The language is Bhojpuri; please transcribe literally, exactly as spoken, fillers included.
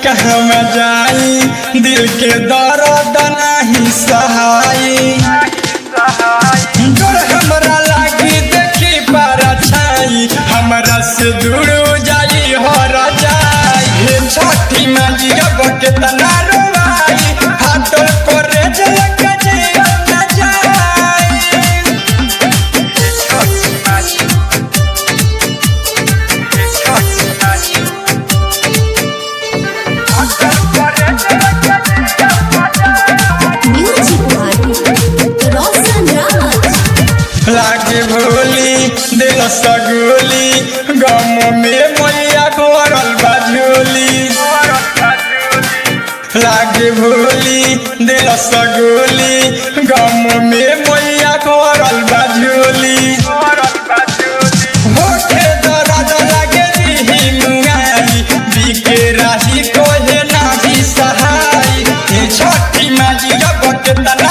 कहाँ जाई दिल के दर्द नहीं सहाई डर हमरा लागी देखी पर छाई हमरा से दूर जाई हर जाई हे छठी माजी अब कितना रोवाई हाथों करे जल कजे न जाई लागे भोली दिल सगोली गम में मैया भरल बाझोली लागे भोली दिल सगोली गम में मैया भरल बाझोली होके दर्द लागे रही मुंगाई बिके राही कोहे ना भी सहाय छठी माजी अब कितना